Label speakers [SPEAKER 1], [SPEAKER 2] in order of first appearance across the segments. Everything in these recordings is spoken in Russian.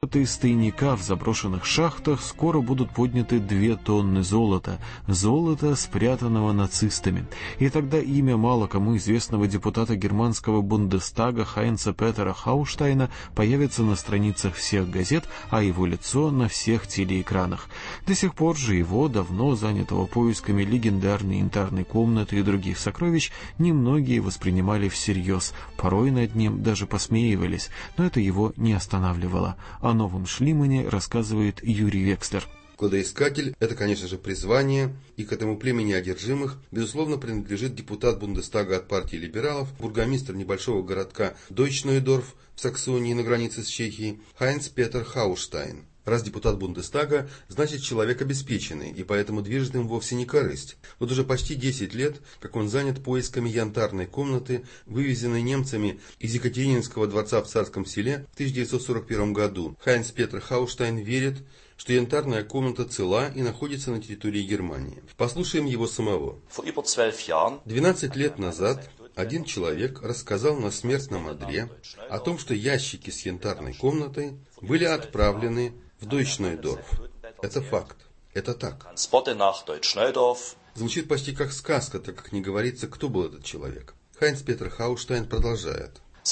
[SPEAKER 1] Вот из тайника в заброшенных шахтах скоро будут подняты 2 тонны золота. Золота, спрятанного нацистами. И тогда имя мало кому известного депутата германского Бундестага Хайнца Петера Хауштайна появится на страницах всех газет, а его лицо на всех телеэкранах. До сих пор же его, давно занятого поисками легендарной янтарной комнаты и других сокровищ, немногие воспринимали всерьез. Порой над ним даже посмеивались, но это его не останавливало. О новом Шлимане рассказывает Юрий Векслер.
[SPEAKER 2] Кладоискатель – это, конечно же, призвание, и к этому племени одержимых, безусловно, принадлежит депутат Бундестага от партии либералов, бургомистр небольшого городка Дойчнойдорф в Саксонии на границе с Чехией, Хайнц Петер Хауштайн. Раз депутат Бундестага, значит человек обеспеченный, и поэтому движет им вовсе не корысть. Вот уже почти 10 лет, как он занят поисками янтарной комнаты, вывезенной немцами из Екатерининского дворца в Царском Селе в 1941 году. Хайнц Петер Хауштайн верит, что янтарная комната цела и находится на территории Германии. Послушаем его самого. 12 лет назад один человек рассказал на смертном одре о том, что ящики с янтарной комнатой были отправлены в Дойчнойдорф. Это факт. Это так. Звучит почти как сказка, так как не говорится, кто был этот человек. Хайнц Петер Хауштайн продолжает. С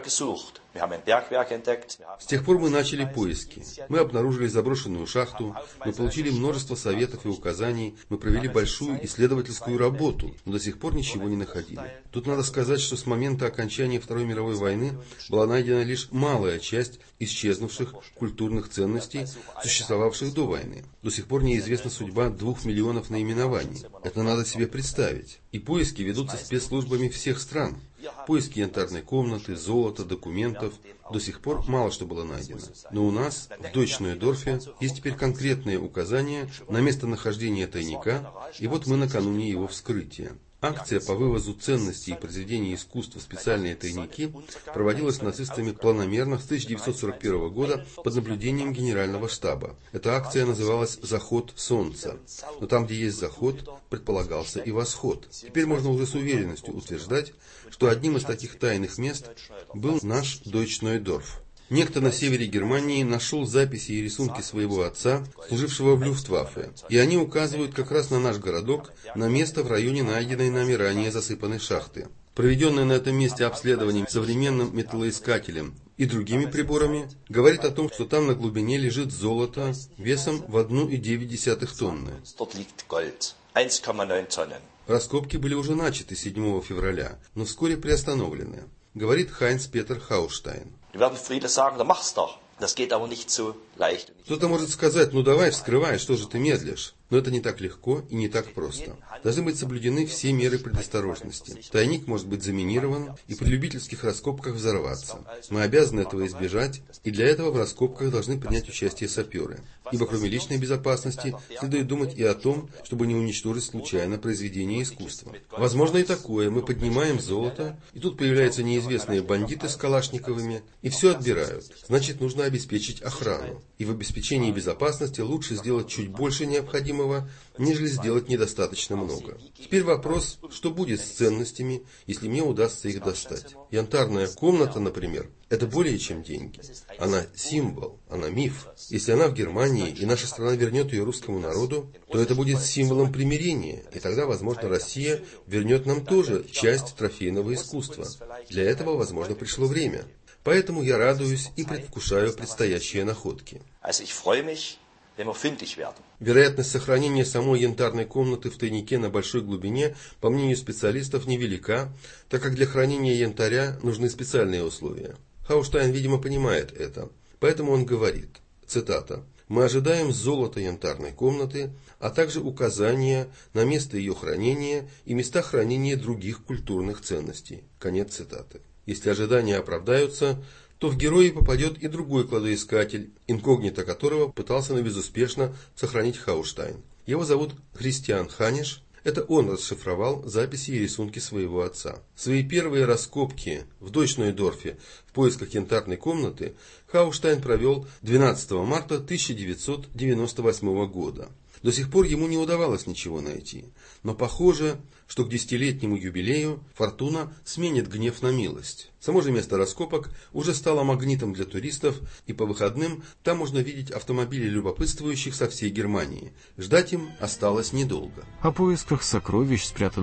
[SPEAKER 2] тех пор мы начали поиски. Мы обнаружили заброшенную шахту, мы получили множество советов и указаний, мы провели большую исследовательскую работу, но до сих пор ничего не находили. Тут надо сказать, что с момента окончания Второй мировой войны была найдена лишь малая часть исчезнувших культурных ценностей, существовавших до войны. До сих пор неизвестна судьба 2 миллионов наименований. Это надо себе представить. И поиски ведутся спецслужбами всех стран. Поиски янтарной комнаты, золота, документов. До сих пор мало что было найдено. Но у нас, в Дойчнойдорфе, есть теперь конкретные указания на местонахождение тайника, и вот мы накануне его вскрытия. Акция по вывозу ценностей и произведений искусства в специальные тайники проводилась нацистами планомерно с 1941 года под наблюдением Генерального штаба. Эта акция называлась «Заход солнца». Но там, где есть заход, предполагался и восход. Теперь можно уже с уверенностью утверждать, что одним из таких тайных мест был наш Дойчнойдорф. Некто на севере Германии нашел записи и рисунки своего отца, служившего в Люфтваффе, и они указывают как раз на наш городок, на место в районе найденной нами ранее засыпанной шахты. Проведенное на этом месте обследование современным металлоискателем и другими приборами говорит о том, что там на глубине лежит золото весом в 1,9 тонны. Раскопки были уже начаты 7 февраля, но вскоре приостановлены, говорит Хайнц Петер Хауштайн. Кто-то может сказать, ну давай, вскрывай, что же ты медлишь? Но это не так легко и не так просто. Должны быть соблюдены все меры предосторожности. Тайник может быть заминирован и при любительских раскопках взорваться. Мы обязаны этого избежать, и для этого в раскопках должны принять участие саперы. Ибо кроме личной безопасности, следует думать и о том, чтобы не уничтожить случайно произведение искусства. Возможно и такое. Мы поднимаем золото, и тут появляются неизвестные бандиты с калашниковыми, и все отбирают. Значит, нужно обеспечить охрану. И в обеспечении безопасности лучше сделать чуть больше необходимого, нежели сделать недостаточно много. Теперь вопрос, что будет с ценностями, если мне удастся их достать. Янтарная комната, например, это более чем деньги. Она символ, она миф. Если она в Германии, и наша страна вернет ее русскому народу, то это будет символом примирения, и тогда, возможно, Россия вернет нам тоже часть трофейного искусства. Для этого, возможно, пришло время. Поэтому я радуюсь и предвкушаю предстоящие находки. Вероятность сохранения самой янтарной комнаты в тайнике на большой глубине, по мнению специалистов, невелика, так как для хранения янтаря нужны специальные условия. Хауштайн, видимо, понимает это. Поэтому он говорит, цитата, «Мы ожидаем золота янтарной комнаты, а также указания на место ее хранения и места хранения других культурных ценностей». Конец цитаты. Если ожидания оправдаются, то в герои попадет и другой кладоискатель, инкогнито которого пытался безуспешно сохранить Хауштайн. Его зовут Христиан Ханиш. Это он расшифровал записи и рисунки своего отца. Свои первые раскопки в Дойчнойдорфе в поисках янтарной комнаты Хауштайн провел 12 марта 1998 года. До сих пор ему не удавалось ничего найти. Но похоже, что к 10-летнему юбилею фортуна сменит гнев на милость. Само же место раскопок уже стало магнитом для туристов, и по выходным там можно видеть автомобили любопытствующих со всей Германии. Ждать им осталось недолго.
[SPEAKER 1] О поисках сокровищ, спрятанных